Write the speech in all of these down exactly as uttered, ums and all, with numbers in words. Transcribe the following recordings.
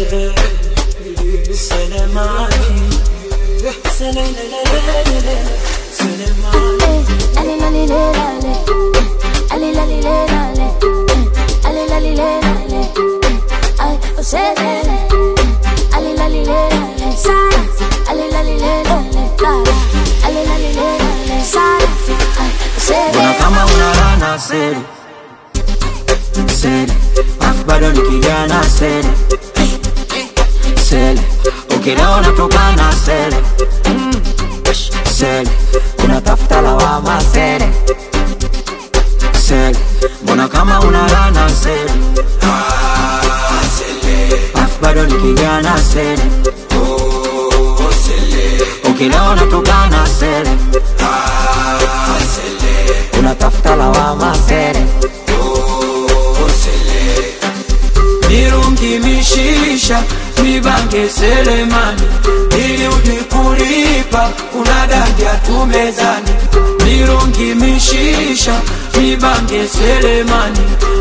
Selemani, Selemani, Selemani. Ali la li le la le, ali la li le la le, ali la li le la le, ay o Sele, ali la li le la le, Sara, ali la li le la le, Sara, ali la li le la le, Sara, ay o Sele. Bona kama unalana Sele, Sele, afu bado nikigana Sele, Sele, ukileo natokana Sele, Sele, unatafuta lawama Sele, Sele, mbona kama unalana Sele, afu bado nikigana Sele, ukileo natokana Sele, unatafuta lawama Sele. Mirungi mishisha mibange Selemani, ili ujikulipa unadandia tumezani. Mirungi mishisha mibange Selemani,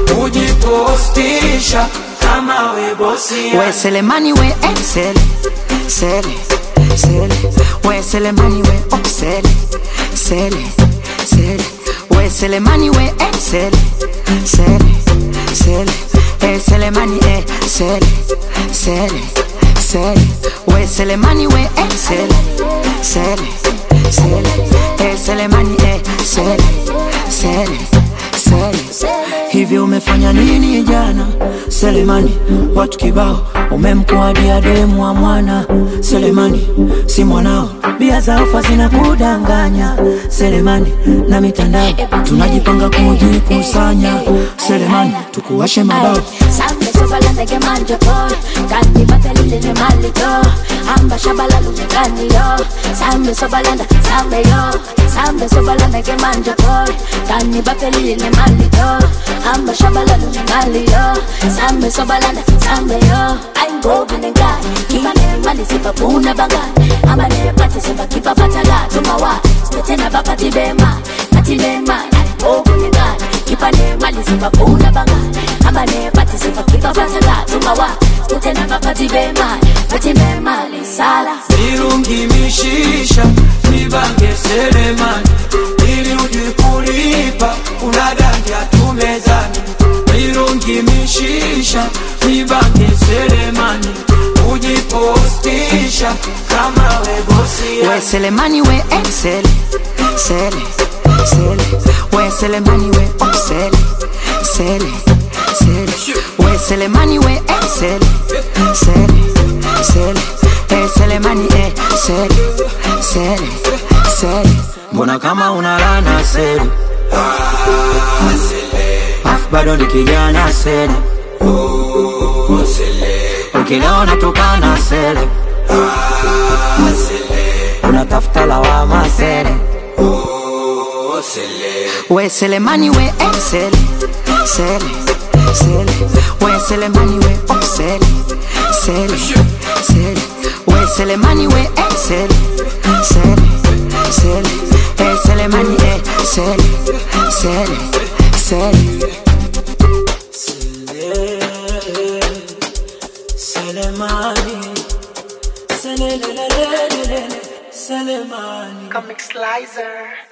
ujipostisha kama we bosi. We Selemani we eh Sele, Sele, Sele. We Selemani we oh Sele, Sele, Sele. We Selemani we eh Sele, Sele, Sele. Eh Selemani eh Sele, Sele, Sele. We Selemani we eh Sele, Sele, Sele. Eh Selemani eh Sele, Sele, Sele. Hivi umefanya nini jana Selemani? Watu kibao umemkuadia demu wa mwana Selemani, si mwanao. Bia za ofa zinakudanganya Selemani, na mitandao tunajipanga kujikusanya Selemani, tukuwashe mabao. Sambe sobalanda ke manje boy, kanti batelile ne malito, amba shabala lumekani yo. Sambe sobalanda, sambe yo, sambe sobalanda ke manje boy, kanti batelile ne malito, amba shabala lumekani yo. Sambe sobalanda, sambe yo. I'm going and guy, kiba ne mali sipa puna bagay, amba ne pati sipa kiba patala tumawa, spetena bakati bema, kati bema. I'm going and guy, kiba ne mali sipa puna bagay, amba ne pati sipa kiba patala tumawa, spetena bakati bema, kati bema li sala. Mirungi mishisha mibange Selemani, ili ujikulipa unadandia tumezani. Mirungi mishisha mibange Selemani, ujipostisha kama we bosi. We Selemani we eh Sele, Sele, Sele. We Selemani we oh Sele, Sele, Sele. We Selemani we eh Sele, Sele, Sele. Eh Selemani eh Sele, Sele, Sele. Mbona kama unalana Sele, afu bado nikigana Sele, ukileo natokana Sele, unatafuta lawama Sele. We Selemani we eh Sele, Sele, Sele. We Selemani we oh Sele, Sele, Sele. We Selemani we eh Sele, Sele, Sele. Eh Selemani eh Sele, Sele, Sele. Selemani, Selemani, Selemani. Comic Slicer.